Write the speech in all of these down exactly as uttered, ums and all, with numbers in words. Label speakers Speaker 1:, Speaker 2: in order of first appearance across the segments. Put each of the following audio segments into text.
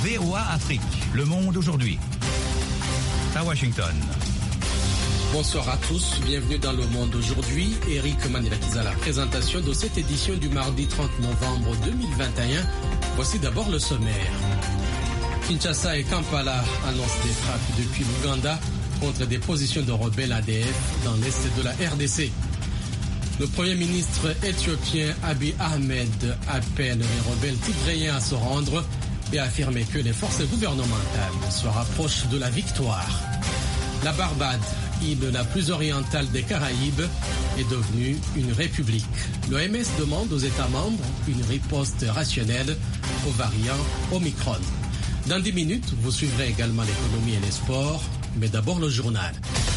Speaker 1: V O A Afrique, Le Monde aujourd'hui. À Washington.
Speaker 2: Bonsoir à tous, bienvenue dans Le Monde aujourd'hui. Eric Manilakis à la présentation de cette édition du mardi trente novembre deux mille vingt et un. Voici d'abord le sommaire. Kinshasa et Kampala annoncent des frappes depuis l'Ouganda contre des positions de rebelles A D F dans l'est de la R D C. Le Premier ministre éthiopien Abiy Ahmed appelle les rebelles tigréens à se rendre et a affirmé que les forces gouvernementales se rapprochent de la victoire. La Barbade, île la plus orientale des Caraïbes, est devenue une république. L'O M S demande aux États membres une riposte rationnelle aux variants Omicron. Dans dix minutes, vous suivrez également l'économie et les sports, mais d'abord le journal.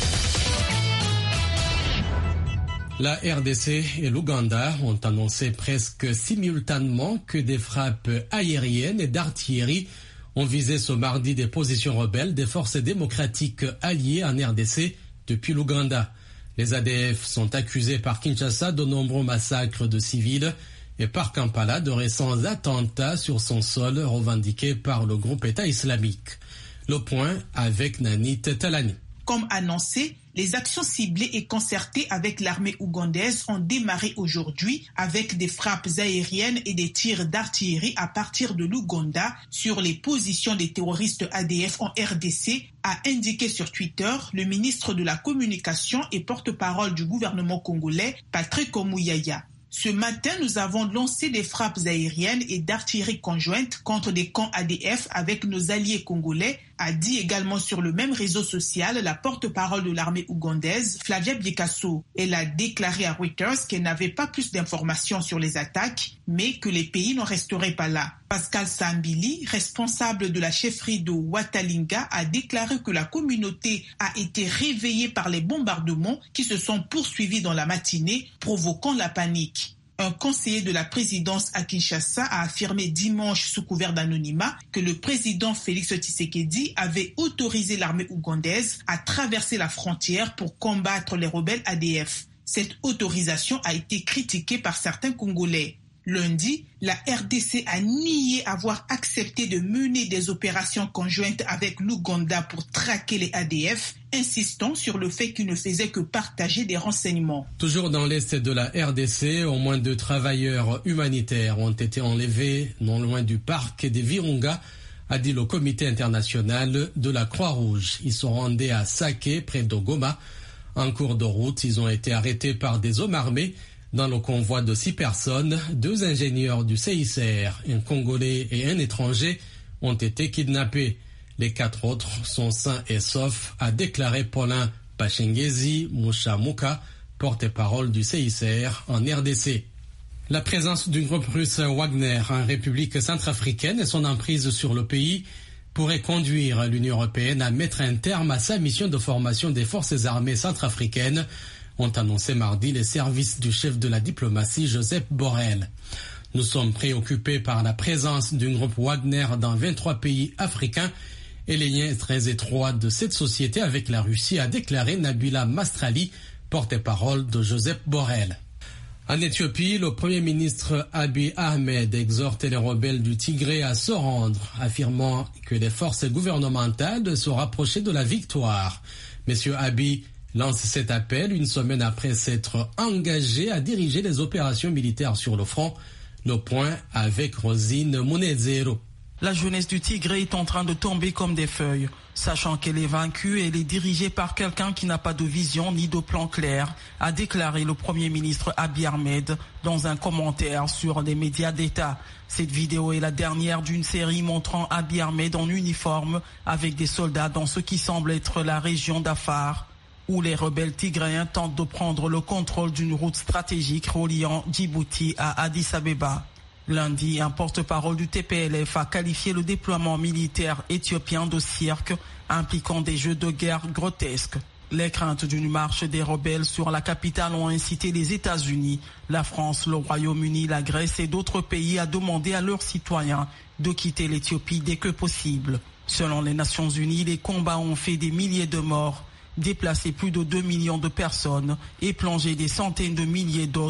Speaker 2: La R D C et l'Ouganda ont annoncé presque simultanément que des frappes aériennes et d'artillerie ont visé ce mardi des positions rebelles des forces démocratiques alliées en R D C depuis l'Ouganda. Les A D F sont accusés par Kinshasa de nombreux massacres de civils et par Kampala de récents attentats sur son sol revendiqués par le groupe État islamique. Le point avec Nani Tetalani.
Speaker 3: Comme annoncé, les actions ciblées et concertées avec l'armée ougandaise ont démarré aujourd'hui avec des frappes aériennes et des tirs d'artillerie à partir de l'Ouganda sur les positions des terroristes A D F en R D C, a indiqué sur Twitter le ministre de la Communication et porte-parole du gouvernement congolais, Patrick Omouyaya. Ce matin, nous avons lancé des frappes aériennes et d'artillerie conjointes contre des camps A D F avec nos alliés congolais, a dit également sur le même réseau social la porte-parole de l'armée ougandaise, Flavia Biekaso. Elle a déclaré à Reuters qu'elle n'avait pas plus d'informations sur les attaques, mais que les pays n'en resteraient pas là. Pascal Sambili, responsable de la chefferie de Watalinga, a déclaré que la communauté a été réveillée par les bombardements qui se sont poursuivis dans la matinée, provoquant la panique. Un conseiller de la présidence à Kinshasa a affirmé dimanche sous couvert d'anonymat que le président Félix Tshisekedi avait autorisé l'armée ougandaise à traverser la frontière pour combattre les rebelles A D F. Cette autorisation a été critiquée par certains Congolais. Lundi, la R D C a nié avoir accepté de mener des opérations conjointes avec l'Ouganda pour traquer les A D F, insistant sur le fait qu'il ne faisait que partager des renseignements.
Speaker 2: Toujours dans l'est de la R D C, au moins deux travailleurs humanitaires ont été enlevés non loin du parc des Virunga, a dit le comité international de la Croix-Rouge. Ils sont rendus à Sake, près de Goma. En cours de route, ils ont été arrêtés par des hommes armés. Dans le convoi de six personnes, deux ingénieurs du C I C R, un Congolais et un étranger, ont été kidnappés. Les quatre autres sont sains et saufs, a déclaré Paulin Pachengezi Mouchamuka, porte-parole du C I C R en R D C. La présence du groupe russe Wagner en République centrafricaine et son emprise sur le pays pourrait conduire l'Union européenne à mettre un terme à sa mission de formation des forces armées centrafricaines, ont annoncé mardi les services du chef de la diplomatie Joseph Borrell. Nous sommes préoccupés par la présence d'un groupe Wagner dans vingt-trois pays africains et les liens très étroits de cette société avec la Russie, a déclaré Nabila Mastrali, porte-parole de Joseph Borrell. En Éthiopie, le Premier ministre Abiy Ahmed exhorte les rebelles du Tigré à se rendre, affirmant que les forces gouvernementales se rapprochaient de la victoire. Monsieur Abiy lance cet appel une semaine après s'être engagé à diriger les opérations militaires sur le front. Le point avec Rosine Munezero.
Speaker 4: La jeunesse du Tigré est en train de tomber comme des feuilles. Sachant qu'elle est vaincue, elle est dirigée par quelqu'un qui n'a pas de vision ni de plan clair, a déclaré le Premier ministre Abiy Ahmed dans un commentaire sur les médias d'État. Cette vidéo est la dernière d'une série montrant Abiy Ahmed en uniforme avec des soldats dans ce qui semble être la région d'Afar, où les rebelles tigréens tentent de prendre le contrôle d'une route stratégique reliant Djibouti à Addis Abeba. Lundi, un porte-parole du T P L F a qualifié le déploiement militaire éthiopien de cirque, impliquant des jeux de guerre grotesques. Les craintes d'une marche des rebelles sur la capitale ont incité les États-Unis, la France, le Royaume-Uni, la Grèce et d'autres pays à demander à leurs citoyens de quitter l'Éthiopie dès que possible. Selon les Nations Unies, les combats ont fait des milliers de morts, déplacé plus de deux millions de personnes et plongé des centaines de milliers d'autres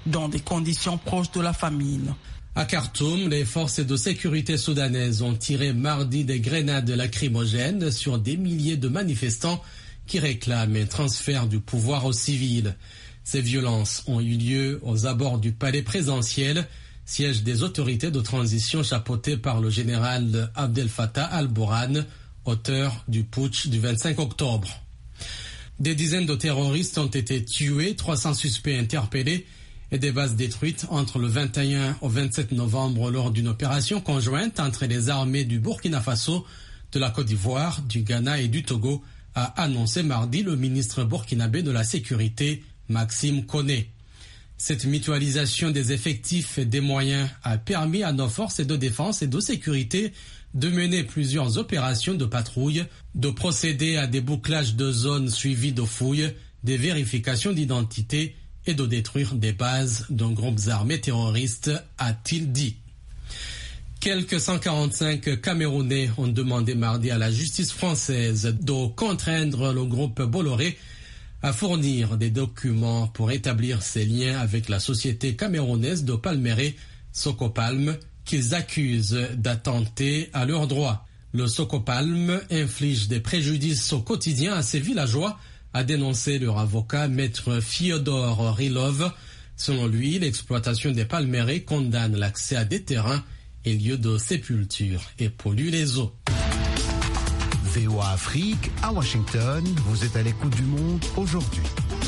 Speaker 4: dans des conditions proches de la famine.
Speaker 2: À Khartoum, les forces de sécurité soudanaises ont tiré mardi des grenades lacrymogènes sur des milliers de manifestants qui réclament un transfert du pouvoir aux civils. Ces violences ont eu lieu aux abords du palais présidentiel, siège des autorités de transition chapeautées par le général Abdel Fattah al-Burhan, auteur du putsch du vingt-cinq octobre. Des dizaines de terroristes ont été tués, trois cents suspects interpellés et des bases détruites entre le vingt et un au vingt-sept novembre lors d'une opération conjointe entre les armées du Burkina Faso, de la Côte d'Ivoire, du Ghana et du Togo, a annoncé mardi le ministre burkinabé de la Sécurité, Maxime Koné. Cette mutualisation des effectifs et des moyens a permis à nos forces de défense et de sécurité de mener plusieurs opérations de patrouille, de procéder à des bouclages de zones suivis de fouilles, des vérifications d'identité et de détruire des bases d'un groupe armé terroriste, a-t-il dit. Quelques cent quarante-cinq Camerounais ont demandé mardi à la justice française de contraindre le groupe Bolloré à fournir des documents pour établir ses liens avec la société camerounaise de palmeraie, Socopalm, qu'ils accusent d'attenter à leurs droits. Le Socopalm inflige des préjudices au quotidien à ses villageois, a dénoncé leur avocat maître Fyodor Rilov. Selon lui, l'exploitation des palmeraies condamne l'accès à des terrains et lieux de sépulture et pollue les eaux.
Speaker 5: V O A Afrique, à Washington, vous êtes à l'écoute du monde aujourd'hui.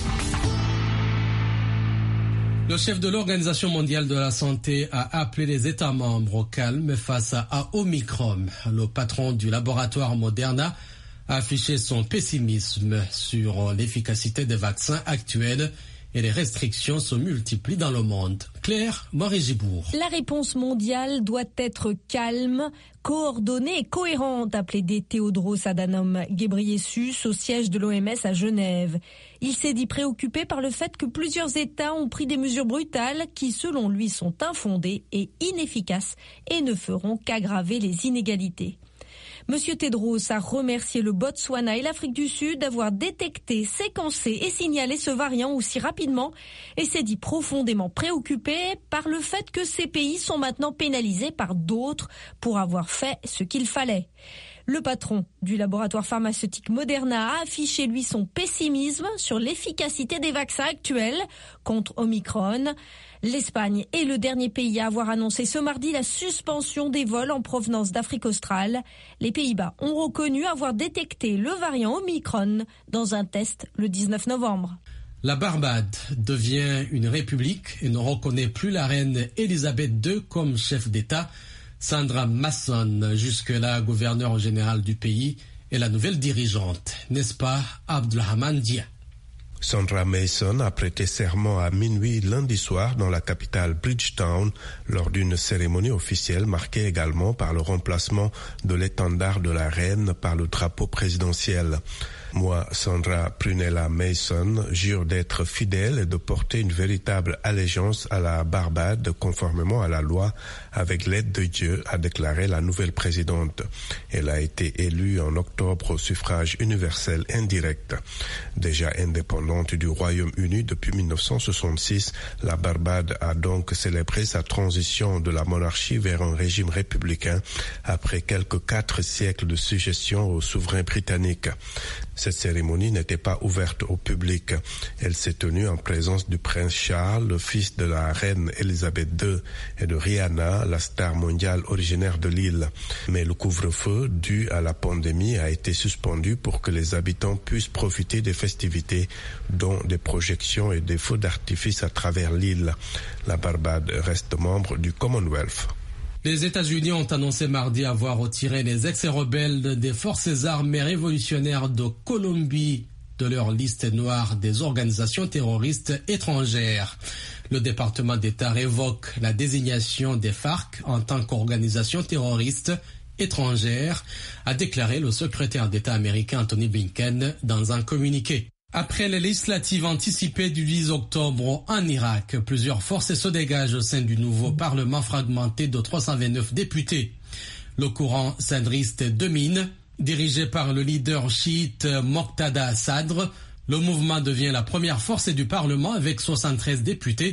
Speaker 2: Le chef de l'Organisation mondiale de la santé a appelé les États membres au calme face à Omicron. Le patron du laboratoire Moderna a affiché son pessimisme sur l'efficacité des vaccins actuels et les restrictions se multiplient dans le monde. Claire Moret-Gibourg.
Speaker 6: La réponse mondiale doit être calme, coordonnée et cohérente, a plaidé Tedros Adhanom Ghebreyesus au siège de l'O M S à Genève. Il s'est dit préoccupé par le fait que plusieurs États ont pris des mesures brutales qui, selon lui, sont infondées et inefficaces et ne feront qu'aggraver les inégalités. Monsieur Tedros a remercié le Botswana et l'Afrique du Sud d'avoir détecté, séquencé et signalé ce variant aussi rapidement et s'est dit profondément préoccupé par le fait que ces pays sont maintenant pénalisés par d'autres pour avoir fait ce qu'il fallait. Le patron du laboratoire pharmaceutique Moderna a affiché, lui, son pessimisme sur l'efficacité des vaccins actuels contre Omicron. L'Espagne est le dernier pays à avoir annoncé ce mardi la suspension des vols en provenance d'Afrique australe. Les Pays-Bas ont reconnu avoir détecté le variant Omicron dans un test le dix-neuf novembre.
Speaker 2: La Barbade devient une république et ne reconnaît plus la reine Elisabeth deux comme chef d'État. Sandra Masson, jusque-là gouverneur général du pays, est la nouvelle dirigeante, n'est-ce pas, Abdelrahman Dia?
Speaker 7: Sandra Mason a prêté serment à minuit lundi soir dans la capitale Bridgetown lors d'une cérémonie officielle marquée également par le remplacement de l'étendard de la reine par le drapeau présidentiel. Moi, Sandra Prunella Mason, jure d'être fidèle et de porter une véritable allégeance à la Barbade conformément à la loi avec l'aide de Dieu, a déclaré la nouvelle présidente. Elle a été élue en octobre au suffrage universel indirect. Déjà indépendante du Royaume-Uni depuis mille neuf cent soixante-six, la Barbade a donc célébré sa transition de la monarchie vers un régime républicain après quelques quatre siècles de suggestion aux souverains britanniques. Cette cérémonie n'était pas ouverte au public. Elle s'est tenue en présence du prince Charles, le fils de la reine Elisabeth deux, et de Rihanna, la star mondiale originaire de l'île. Mais le couvre-feu dû à la pandémie a été suspendu pour que les habitants puissent profiter des festivités, dont des projections et des feux d'artifice à travers l'île. La Barbade reste membre du Commonwealth.
Speaker 2: Les États-Unis ont annoncé mardi avoir retiré les ex-rebelles des forces armées révolutionnaires de Colombie de leur liste noire des organisations terroristes étrangères. Le département d'État révoque la désignation des FARC en tant qu'organisation terroriste étrangère, a déclaré le secrétaire d'État américain Anthony Blinken dans un communiqué. Après les législatives anticipées du dix octobre en Irak, plusieurs forces se dégagent au sein du nouveau parlement fragmenté de trois cent vingt-neuf députés. Le courant centriste domine, dirigé par le leader chiite Moqtada Sadr. Le mouvement devient la première force du parlement avec soixante-treize députés,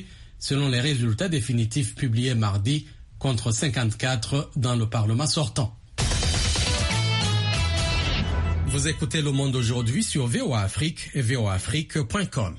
Speaker 2: selon les résultats définitifs publiés mardi, contre cinquante-quatre dans le Parlement sortant. Vous écoutez Le Monde aujourd'hui sur V O A Afrique et V O A Afrique point com.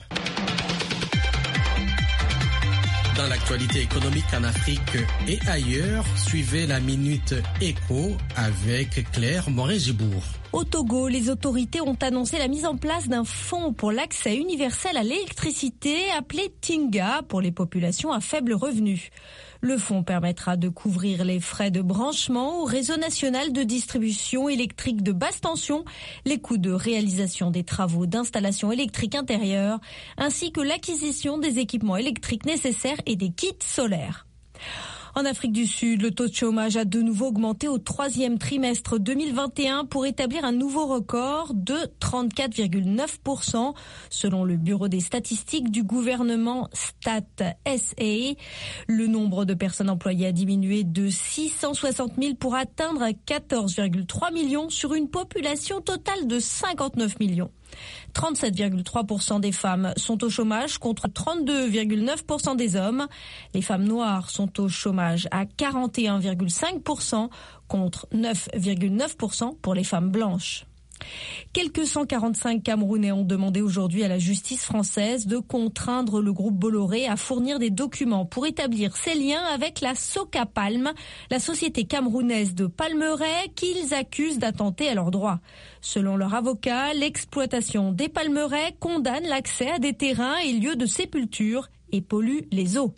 Speaker 2: Dans l'actualité économique en Afrique et ailleurs, suivez la Minute Éco avec Claire Morin-Gibourg.
Speaker 6: Au Togo, les autorités ont annoncé la mise en place d'un fonds pour l'accès universel à l'électricité appelé Tinga pour les populations à faible revenu. Le fonds permettra de couvrir les frais de branchement au réseau national de distribution électrique de basse tension, les coûts de réalisation des travaux d'installation électrique intérieure, ainsi que l'acquisition des équipements électriques nécessaires et des kits solaires. En Afrique du Sud, le taux de chômage a de nouveau augmenté au troisième trimestre deux mille vingt et un pour établir un nouveau record de trente-quatre virgule neuf pour cent selon le Bureau des statistiques du gouvernement Stat S A. Le nombre de personnes employées a diminué de six cent soixante mille pour atteindre quatorze virgule trois millions sur une population totale de cinquante-neuf millions. trente-sept virgule trois pour cent des femmes sont au chômage contre trente-deux virgule neuf pour cent des hommes. Les femmes noires sont au chômage à quarante et un virgule cinq pour cent contre neuf virgule neuf pour cent pour les femmes blanches. Quelques cent quarante-cinq Camerounais ont demandé aujourd'hui à la justice française de contraindre le groupe Bolloré à fournir des documents pour établir ses liens avec la Soca Palm, la société camerounaise de palmeraies qu'ils accusent d'attenter à leurs droits. Selon leur avocat, l'exploitation des palmeraies condamne l'accès à des terrains et lieux de sépulture et pollue les eaux.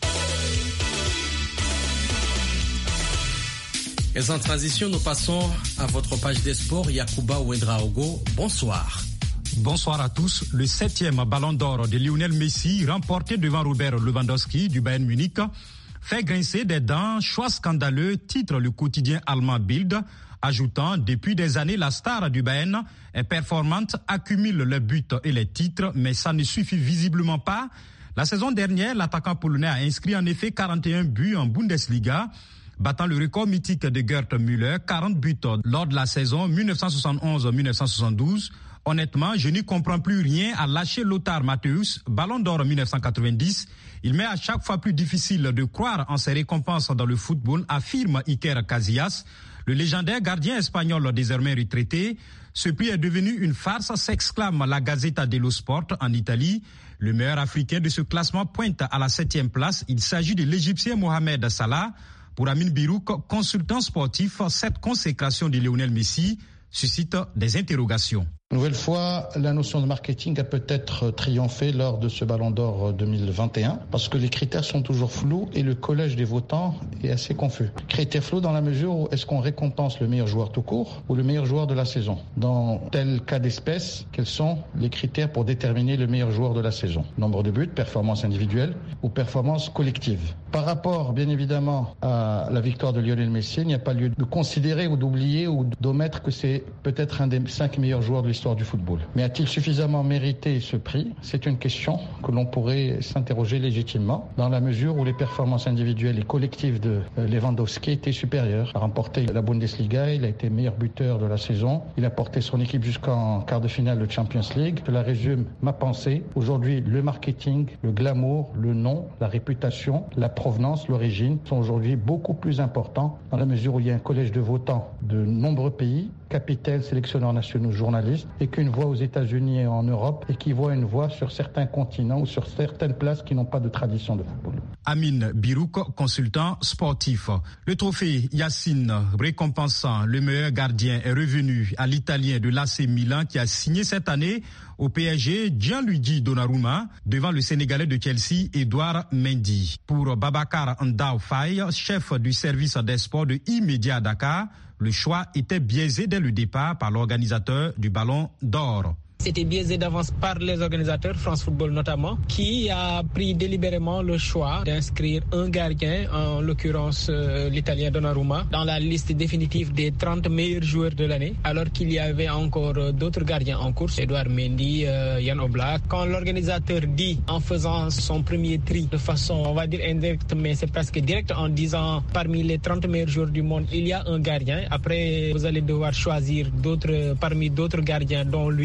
Speaker 2: Et sans transition, nous passons à votre page des sports. Yacouba Ouedraogo, bonsoir.
Speaker 8: Bonsoir à tous. Le septième ballon d'or de Lionel Messi, remporté devant Robert Lewandowski du Bayern Munich, fait grincer des dents. Choix scandaleux, titre le quotidien allemand Bild, ajoutant depuis des années la star du Bayern est performante, accumule les buts et les titres, mais ça ne suffit visiblement pas. La saison dernière, l'attaquant polonais a inscrit en effet quarante et un buts en Bundesliga, battant le record mythique de Gerd Müller, quarante buts lors de la saison dix-neuf cent soixante-onze dix-neuf cent soixante-douze. Honnêtement, je n'y comprends plus rien à lâcher Lothar Matthäus, ballon d'or dix-neuf cent quatre-vingt-dix. Il m'est à chaque fois plus difficile de croire en ses récompenses dans le football, affirme Iker Casillas. Le légendaire gardien espagnol désormais retraité. Ce prix est devenu une farce, s'exclame la Gazzetta dello Sport en Italie. Le meilleur africain de ce classement pointe à la septième place. Il s'agit de l'Égyptien Mohamed Salah. Pour Amin Birouk, consultant sportif, cette consécration de Lionel Messi suscite des interrogations.
Speaker 9: Nouvelle fois, la notion de marketing a peut-être triomphé lors de ce Ballon d'Or deux mille vingt et un parce que les critères sont toujours flous et le collège des votants est assez confus. Critères flous dans la mesure où est-ce qu'on récompense le meilleur joueur tout court ou le meilleur joueur de la saison. Dans tel cas d'espèce, quels sont les critères pour déterminer le meilleur joueur de la saison? Nombre de buts, performance individuelle ou performance collective. Par rapport, bien évidemment, à la victoire de Lionel Messi, il n'y a pas lieu de considérer ou d'oublier ou d'omettre que c'est peut-être un des cinq meilleurs joueurs de l'histoire du football. Mais a-t-il suffisamment mérité ce prix? C'est une question que l'on pourrait s'interroger légitimement, dans la mesure où les performances individuelles et collectives de Lewandowski étaient supérieures. Il a remporté la Bundesliga, il a été meilleur buteur de la saison, il a porté son équipe jusqu'en quart de finale de Champions League. Cela résume ma pensée. Aujourd'hui, le marketing, le glamour, le nom, la réputation, la provenance, l'origine sont aujourd'hui beaucoup plus importants dans la mesure où il y a un collège de votants de nombreux pays, capitaines, sélectionneurs nationaux, journalistes, et qu'une voix aux États-Unis et en Europe, et qui voit une voix sur certains continents ou sur certaines places qui n'ont pas de tradition de football.
Speaker 8: Amin Birouk, consultant sportif. Le trophée Yacine récompensant le meilleur gardien est revenu à l'Italien de l'A C Milan qui a signé cette année au P S G Gianluigi Donnarumma devant le Sénégalais de Chelsea Edouard Mendy. Pour Babacar Ndao Faye, chef du service des sports de E-Media à Dakar, le choix était biaisé dès le départ par l'organisateur du Ballon d'Or.
Speaker 10: C'était biaisé d'avance par les organisateurs, France Football notamment, qui a pris délibérément le choix d'inscrire un gardien, en l'occurrence euh, l'Italien Donnarumma, dans la liste définitive des trente meilleurs joueurs de l'année, alors qu'il y avait encore euh, d'autres gardiens en course, Edouard Mendy, euh, Jan Oblak. Quand l'organisateur dit, en faisant son premier tri de façon, on va dire indirecte, mais c'est presque direct, en disant parmi les trente meilleurs joueurs du monde, il y a un gardien. Après, vous allez devoir choisir d'autres, parmi d'autres gardiens, dont lui. Ça donne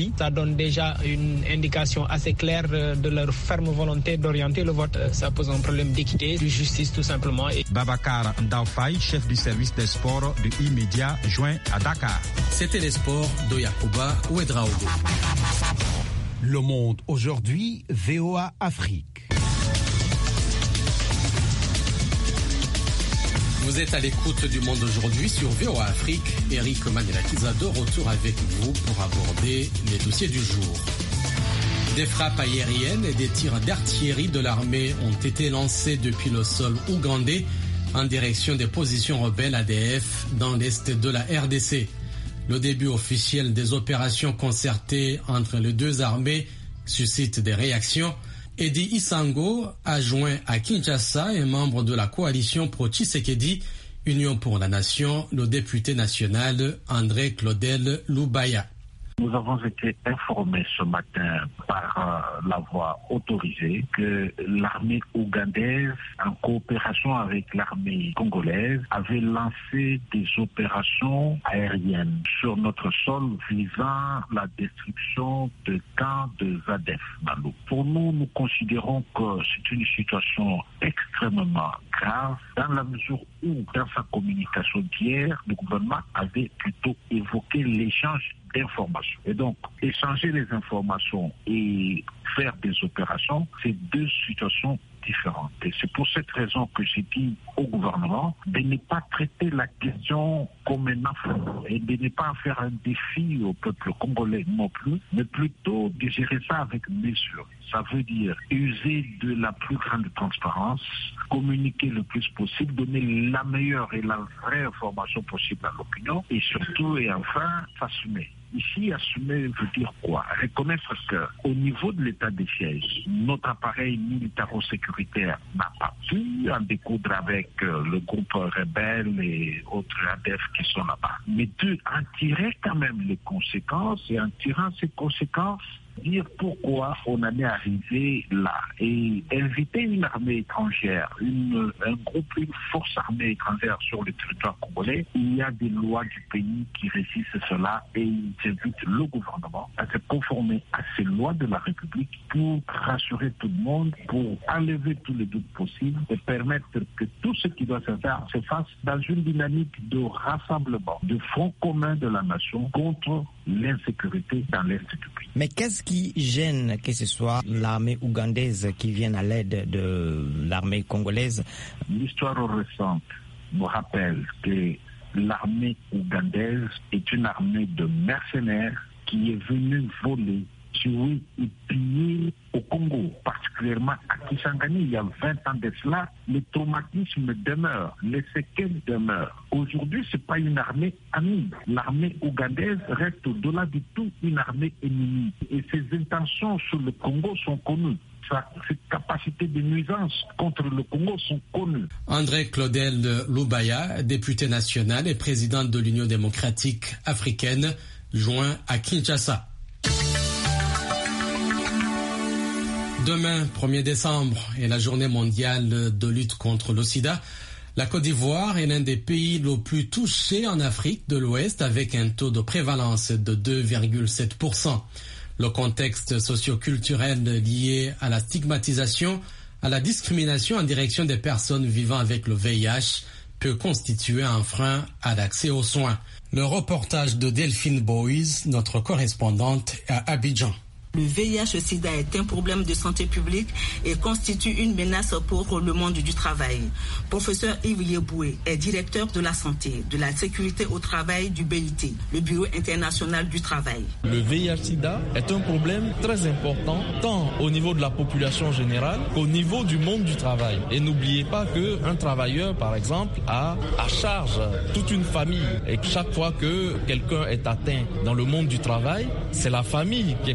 Speaker 10: donne déjà une indication assez claire de leur ferme volonté d'orienter le vote. Ça pose un problème d'équité, de justice tout simplement.
Speaker 8: Babacar Ndaofaye, chef du service des sports de E-Media, joint à Dakar.
Speaker 2: C'était les sports de Yacouba Ouedraogo.
Speaker 5: Le Monde aujourd'hui, V O A Afrique.
Speaker 2: Vous êtes à l'écoute du Monde aujourd'hui sur V O A Afrique. Eric Manilakiza de retour avec vous pour aborder les dossiers du jour. Des frappes aériennes et des tirs d'artillerie de l'armée ont été lancés depuis le sol ougandais en direction des positions rebelles A D F dans l'est de la R D C. Le début officiel des opérations concertées entre les deux armées suscite des réactions. Eddie Isango, adjoint à Kinshasa et membre de la coalition pro-Tshisekedi, Union pour la Nation, le député national André Claudel Lubaya.
Speaker 11: Nous avons été informés ce matin par euh, la voie autorisée que l'armée ougandaise, en coopération avec l'armée congolaise, avait lancé des opérations aériennes sur notre sol visant la destruction de camps de Zadef Malou. Pour nous, nous considérons que c'est une situation extrêmement grave dans la mesure où, dans sa communication d'hier, le gouvernement avait plutôt évoqué l'échange d'informations. Et donc, échanger les informations et faire des opérations, c'est deux situations différentes. Et c'est pour cette raison que j'ai dit au gouvernement de ne pas traiter la question comme un affront et de ne pas en faire un défi au peuple congolais non plus, mais plutôt de gérer ça avec mesure. Ça veut dire user de la plus grande transparence, communiquer le plus possible, donner la meilleure et la vraie information possible à l'opinion et surtout et enfin s'assumer. Ici, assumer veut dire quoi? Reconnaître qu'au niveau de l'état des sièges, notre appareil militaro-sécuritaire n'a pas pu en découdre avec le groupe rebelle et autres A D F qui sont là-bas. Mais de en tirer quand même les conséquences et en tirant ces conséquences, dire pourquoi on en est arrivé là et inviter une armée étrangère, une, un groupe, une force armée étrangère sur le territoire congolais. Il y a des lois du pays qui résistent cela et ils invitent le gouvernement à se conformer à ces lois de la République pour rassurer tout le monde, pour enlever tous les doutes possibles et permettre que tout ce qui doit se faire se fasse dans une dynamique de rassemblement, de front commun de la nation contre l'insécurité dans l'est du pays.
Speaker 12: Mais qu'est-ce qui gêne que ce soit l'armée ougandaise qui vienne à l'aide de l'armée congolaise?
Speaker 11: L'histoire récente nous rappelle que l'armée ougandaise est une armée de mercenaires qui est venue voler, tuer et piller au Congo, particulièrement à Kisangani. Il y a vingt ans de cela, le traumatisme demeure, les séquelles demeurent. Aujourd'hui, ce n'est pas une armée amie. L'armée ougandaise reste au-delà de tout une armée ennemie. Et ses intentions sur le Congo sont connues. Ses capacités de nuisance contre le Congo sont connues.
Speaker 2: André Claudel Lubaya, député national et président de l'Union démocratique africaine, joint à Kinshasa. Demain, premier décembre, est la journée mondiale de lutte contre le sida. La Côte d'Ivoire est l'un des pays les plus touchés en Afrique de l'Ouest avec un taux de prévalence de deux virgule sept pour cent. Le contexte socio-culturel lié à la stigmatisation, à la discrimination en direction des personnes vivant avec le V I H peut constituer un frein à l'accès aux soins. Le reportage de Delphine Boys, notre correspondante à Abidjan.
Speaker 13: Le V I H-Sida est un problème de santé publique et constitue une menace pour le monde du travail. Professeur Yves Yeboué est directeur de la santé, de la sécurité au travail du B I T, le Bureau international du travail.
Speaker 14: Le V I H-Sida est un problème très important tant au niveau de la population générale qu'au niveau du monde du travail. Et n'oubliez pas qu'un travailleur, par exemple, a à charge toute une famille et chaque fois que quelqu'un est atteint dans le monde du travail, c'est la famille qui est concernée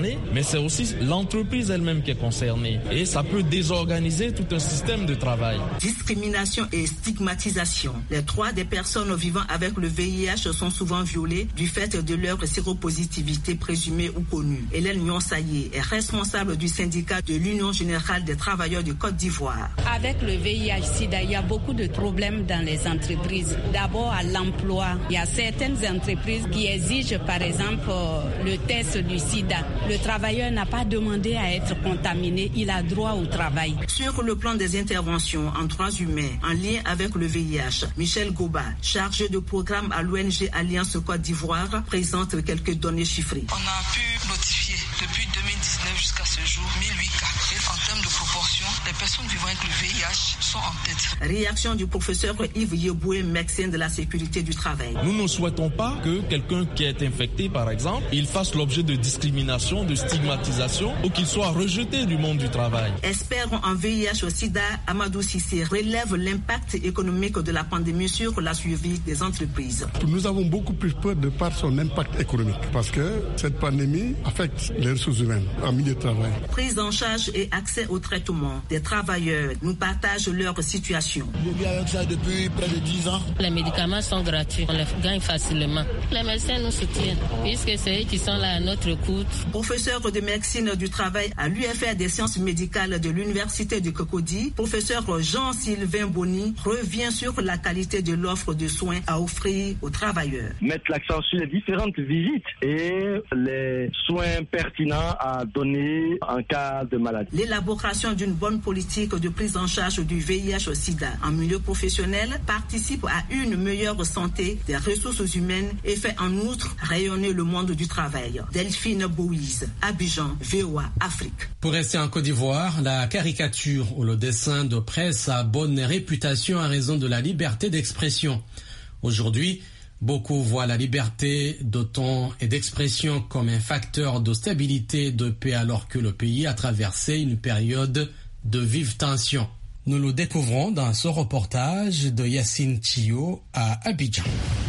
Speaker 14: concernée, mais c'est aussi l'entreprise elle-même qui est concernée. Et ça peut désorganiser tout un système de travail.
Speaker 13: Discrimination et stigmatisation. Les droits des personnes vivant avec le V I H sont souvent violés du fait de leur séropositivité présumée ou connue. Hélène Nyonsaye est responsable du syndicat de l'Union générale des travailleurs de Côte d'Ivoire.
Speaker 15: Avec le V I H-Sida, il y a beaucoup de problèmes dans les entreprises. D'abord à l'emploi. Il y a certaines entreprises qui exigent par exemple le test du sida. Le travailleur n'a pas demandé à être contaminé, il a droit au travail.
Speaker 13: Sur le plan des interventions en droits humains en lien avec le V I H, Michel Goba, chargé de programme à l'O N G Alliance Côte d'Ivoire, présente quelques données chiffrées.
Speaker 16: On a pu notifier depuis deux mille dix-neuf jusqu'à ce jour mille huit cas. Et en termes de proportion, les personnes vivant avec le V I H sont en tête.
Speaker 13: Réaction du professeur Yves Yeboué, médecin de la sécurité du travail.
Speaker 14: Nous ne souhaitons pas que quelqu'un qui est infecté, par exemple, il fasse l'objet de discrimination, de stigmatisation ou qu'il soit rejeté du monde du travail.
Speaker 13: Expert en V I H au sida, Amadou Sissé relève l'impact économique de la pandémie sur la survie des entreprises.
Speaker 17: Nous avons beaucoup plus peur de par son impact économique parce que cette pandémie affecte les ressources humaines en milieu de travail.
Speaker 13: Prise en charge et accès au traitement des travailleurs nous partagent leur situation.
Speaker 18: Je vis avec ça depuis près de dix ans.
Speaker 19: Les médicaments sont gratuits, on les gagne facilement. Les médecins nous soutiennent puisque c'est eux qui sont là à notre écoute.
Speaker 13: Professeur de médecine du travail à l'U F R des sciences médicales de l'Université de Cocody, professeur Jean-Sylvain Bonny revient sur la qualité de l'offre de soins à offrir aux travailleurs.
Speaker 20: Mettre l'accent sur les différentes visites et les soins pertinents à donner en cas de maladie.
Speaker 13: L'élaboration d'une bonne politique de prise en charge du V I H au sida en milieu professionnel participe à une meilleure santé des ressources humaines et fait en outre rayonner le monde du travail. Delphine Bouise, Abidjan, V O A, Afrique.
Speaker 2: Pour rester en Côte d'Ivoire, la caricature ou le dessin de presse a bonne réputation à raison de la liberté d'expression. Aujourd'hui, beaucoup voient la liberté de ton et d'expression comme un facteur de stabilité et de paix alors que le pays a traversé une période de vive tension. Nous le découvrons dans ce reportage de Yacine Thio à Abidjan.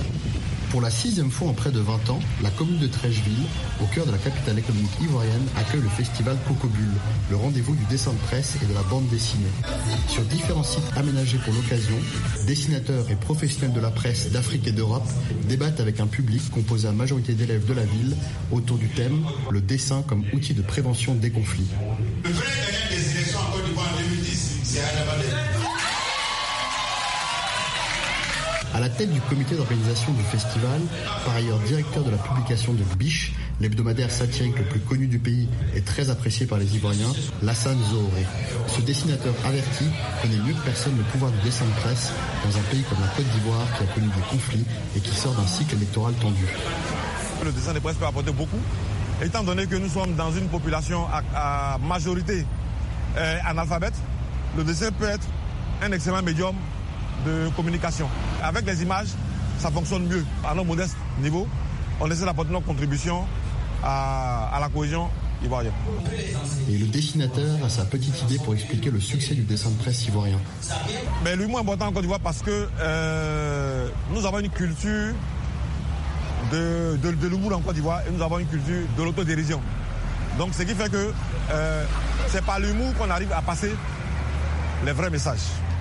Speaker 21: Pour la sixième fois en près de vingt ans, la commune de Trècheville, au cœur de la capitale économique ivoirienne, accueille le festival Cocobule, le rendez-vous du dessin de presse et de la bande dessinée. Sur différents sites aménagés pour l'occasion, dessinateurs et professionnels de la presse d'Afrique et d'Europe débattent avec un public composé à majorité d'élèves de la ville autour du thème « Le dessin comme outil de prévention des conflits ».
Speaker 22: Le vrai gagnant des élections en Côte d'Ivoire en deux mille dix, c'est Adama Deme.
Speaker 21: À la tête du comité d'organisation du festival, par ailleurs directeur de la publication de Biche, l'hebdomadaire satirique le plus connu du pays et très apprécié par les Ivoiriens, Lassane Zohoré. Ce dessinateur averti connaît mieux que personne le pouvoir du dessin de presse dans un pays comme la Côte d'Ivoire qui a connu des conflits et qui sort d'un cycle électoral tendu.
Speaker 23: Le dessin de presse peut apporter beaucoup, étant donné que nous sommes dans une population à, à majorité euh, analphabète. Le dessin peut être un excellent médium de communication. Avec les images, ça fonctionne mieux. À nos modestes niveaux, on essaie d'apporter notre contribution à, à la cohésion ivoirienne.
Speaker 21: Et le dessinateur a sa petite idée pour expliquer le succès du dessin de presse ivoirien.
Speaker 23: Mais l'humour est important en Côte d'Ivoire parce que euh, nous avons une culture de, de, de l'humour en Côte d'Ivoire et nous avons une culture de l'autodérision. Donc ce qui fait que euh, c'est par l'humour qu'on arrive à passer les vrais messages.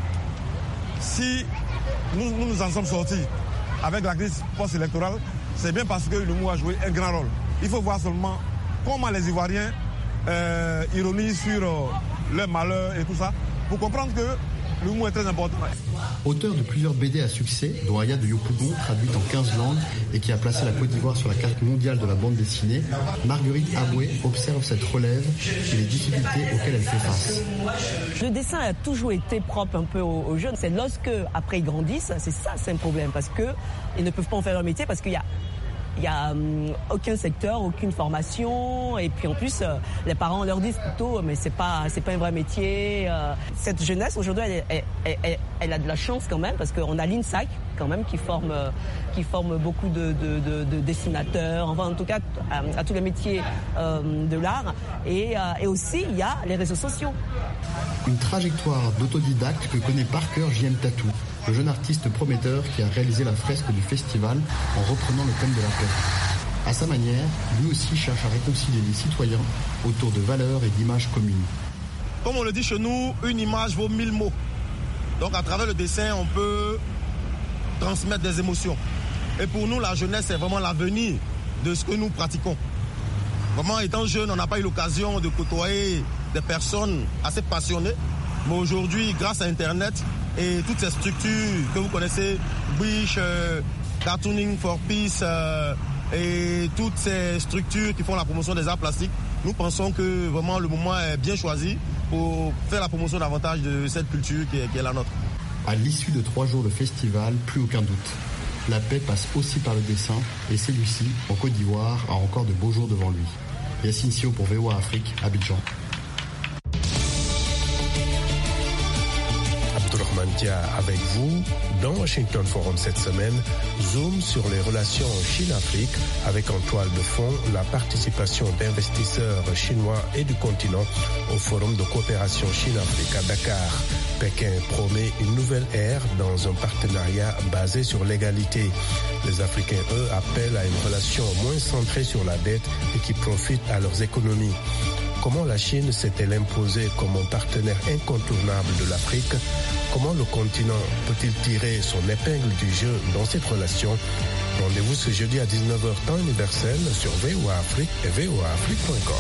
Speaker 23: Si nous, nous nous en sommes sortis avec la crise post-électorale, c'est bien parce que l'humour a joué un grand rôle. Il faut voir seulement comment les Ivoiriens euh, ironisent sur euh, leur malheur et tout ça, pour comprendre que l'humour est très important.
Speaker 21: Auteur de plusieurs B D à succès, dont Aya de Yopougon, traduite en quinze langues et qui a placé la Côte d'Ivoire sur la carte mondiale de la bande dessinée, Marguerite Aboué observe cette relève et les difficultés auxquelles elle fait face.
Speaker 24: Le dessin a toujours été propre un peu aux, aux jeunes. C'est lorsque, après ils grandissent, c'est ça, c'est un problème, parce qu'ils ne peuvent pas en faire leur métier, parce qu'il y a Il n'y a hum, aucun secteur, aucune formation. Et puis en plus, euh, les parents leur disent plutôt, mais c'est pas, c'est pas un vrai métier. Euh, cette jeunesse, aujourd'hui, elle, elle, elle, elle, elle a de la chance quand même, parce qu'on a l'I N S A C quand même qui forme, euh, qui forme beaucoup de, de, de, de dessinateurs, enfin en tout cas à, à tous les métiers euh, de l'art. Et, euh, et aussi, il y a les réseaux sociaux.
Speaker 21: Une trajectoire d'autodidacte que connaît par cœur J M Tatou, le jeune artiste prometteur qui a réalisé la fresque du festival en reprenant le thème de la paix. À sa manière, lui aussi cherche à réconcilier les citoyens autour de valeurs et d'images communes.
Speaker 23: Comme on le dit chez nous, une image vaut mille mots. Donc à travers le dessin, on peut transmettre des émotions. Et pour nous, la jeunesse, c'est vraiment l'avenir de ce que nous pratiquons. Vraiment, étant jeune, on n'a pas eu l'occasion de côtoyer des personnes assez passionnées. Mais aujourd'hui, grâce à Internet et toutes ces structures que vous connaissez, Wish, euh, Cartooning for Peace euh, et toutes ces structures qui font la promotion des arts plastiques, nous pensons que vraiment le moment est bien choisi pour faire la promotion davantage de cette culture qui est, qui est la nôtre.
Speaker 21: À l'issue de trois jours de festival, plus aucun doute. La paix passe aussi par le dessin et celui-ci, en Côte d'Ivoire, a encore de beaux jours devant lui. Yacine Sio pour V O A Afrique, Abidjan.
Speaker 1: Abdourahmane Dia avec vous dans Washington Forum cette semaine. Zoom sur les relations Chine-Afrique avec en toile de fond la participation d'investisseurs chinois et du continent au Forum de coopération Chine-Afrique à Dakar. Pékin promet une nouvelle ère dans un partenariat basé sur l'égalité. Les Africains, eux, appellent à une relation moins centrée sur la dette et qui profite à leurs économies. Comment la Chine s'est-elle imposée comme un partenaire incontournable de l'Afrique? Comment le continent peut-il tirer son épingle du jeu dans cette relation? Rendez-vous ce jeudi à dix-neuf heures temps universel sur V O A Afrique et V O A Afrique point com.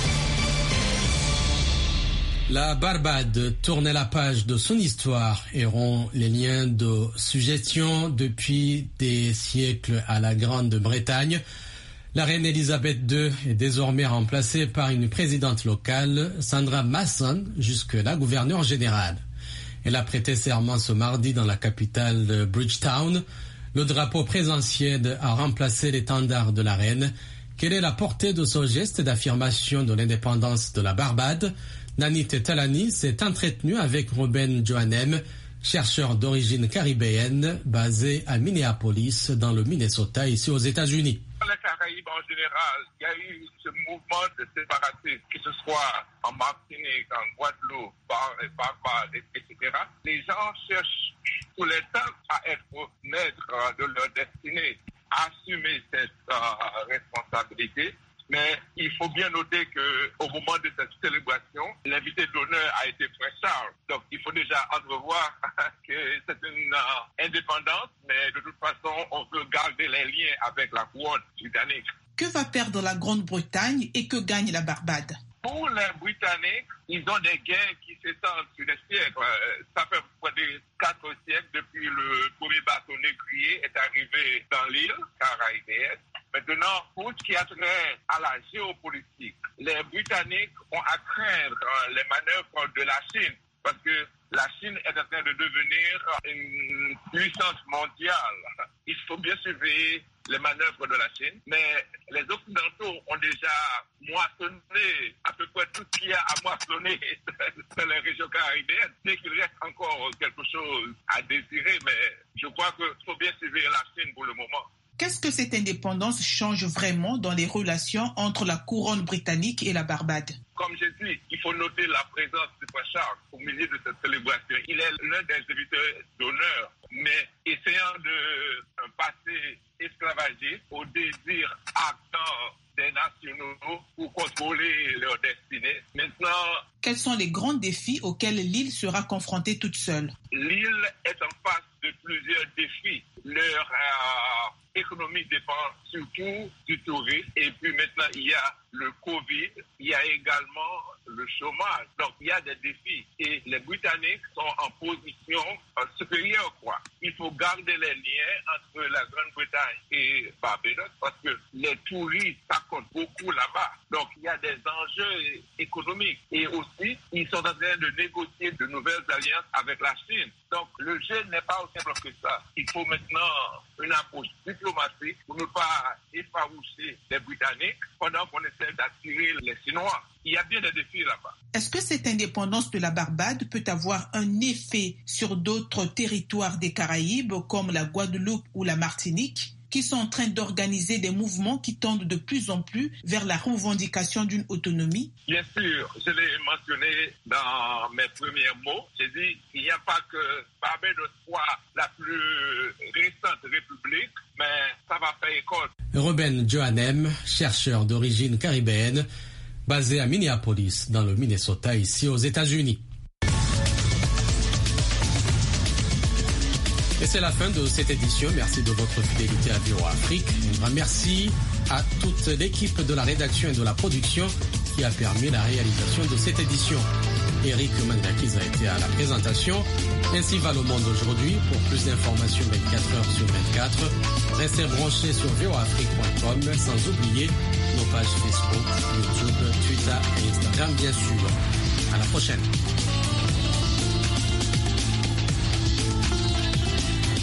Speaker 2: La Barbade tournait la page de son histoire et rompt les liens de suggestion depuis des siècles à la Grande-Bretagne. La reine Elisabeth deux est désormais remplacée par une présidente locale, Sandra Mason, jusque-là gouverneure générale. Elle a prêté serment ce mardi dans la capitale Bridgetown. Le drapeau présidentiel a remplacé l'étendard de la reine. Quelle est la portée de ce geste d'affirmation de l'indépendance de la Barbade? Nanit Talani s'est entretenu avec Ruben Johannem, chercheur d'origine caribéenne basé à Minneapolis, dans le Minnesota, ici aux États-Unis.
Speaker 3: Dans les Caraïbes en général, il y a eu ce mouvement de séparatisme, que ce soit en Martinique, en Guadeloupe, Barbade, et cetera. Les gens cherchent tout le temps à être maîtres de leur destinée, à assumer cette euh, responsabilité. Mais il faut bien noter qu'au moment de cette célébration, l'invité d'honneur a été Prince Charles. Donc il faut déjà entrevoir que c'est une euh, indépendance, mais de toute façon, on veut garder les liens avec la couronne britannique.
Speaker 4: Que va perdre la Grande-Bretagne et que gagne la Barbade?
Speaker 3: Pour les Britanniques, ils ont des gains qui s'étendent sur des siècles. Ça fait près de quatre siècles depuis le premier bateau négrier est arrivé dans l'île caribéenne. Maintenant, pour ce qui a trait à la géopolitique, les Britanniques ont à craindre les manœuvres de la Chine parce que la Chine est en train de devenir une puissance mondiale. Il faut bien surveiller les manœuvres de la Chine, mais les Occidentaux ont déjà moissonné à peu près tout ce qu'il y a à moissonner dans les régions caribéennes. C'est qu'il reste encore quelque chose à désirer, mais je crois qu'il faut bien surveiller la Chine pour le moment.
Speaker 4: Qu'est-ce que cette indépendance change vraiment dans les relations entre la couronne britannique et la Barbade?
Speaker 3: Comme j'ai dit, il faut noter la présence de Prince Charles au milieu de cette célébration. Il est l'un des invités d'honneur, mais essayant de passer esclavagiste au désir ardent des nationaux pour contrôler leur destinée. Maintenant,
Speaker 4: quels sont les grands défis auxquels l'île sera confrontée toute seule?
Speaker 3: L'île est en face de plusieurs défis. Leur euh, économie dépend surtout du tourisme. Et puis maintenant, il y a le Covid, il y a également le chômage. Donc, il y a des défis. Et les Britanniques sont en position euh, supérieure, quoi. Il faut garder les liens entre la Grande-Bretagne et Barbados parce que les touristes, ça compte beaucoup là-bas. Donc, il y a des enjeux économiques. Et aussi, ils sont en train de négocier de nouvelles alliances avec la Chine. Donc, le jeu n'est pas aussi simple que ça. Il faut maintenant une approche diplomatique pour ne pas effaroucher les Britanniques pendant qu'on essaie d'attirer les Chinois. Il y a bien des défis là-bas.
Speaker 4: Est-ce que cette indépendance de la Barbade peut avoir un effet sur d'autres territoires des Caraïbes comme la Guadeloupe ou la Martinique? qui sont en train d'organiser des mouvements qui tendent de plus en plus vers la revendication d'une autonomie?
Speaker 3: Bien sûr, je l'ai mentionné dans mes premiers mots. J'ai dit qu'il n'y a pas que Barbados soit la plus récente république, mais ça va faire école.
Speaker 2: Ruben Johannem, chercheur d'origine caribéenne, basé à Minneapolis, dans le Minnesota, ici aux États-Unis. Et c'est la fin de cette édition. Merci de votre fidélité à V O A Afrique. Un grand merci à toute l'équipe de la rédaction et de la production qui a permis la réalisation de cette édition. Eric Mandakis a été à la présentation. Ainsi va le monde aujourd'hui. Pour plus d'informations vingt-quatre heures sur vingt-quatre, restez branchés sur v o a afrique point com, sans oublier nos pages Facebook, YouTube, Twitter et Instagram, bien sûr. À la prochaine.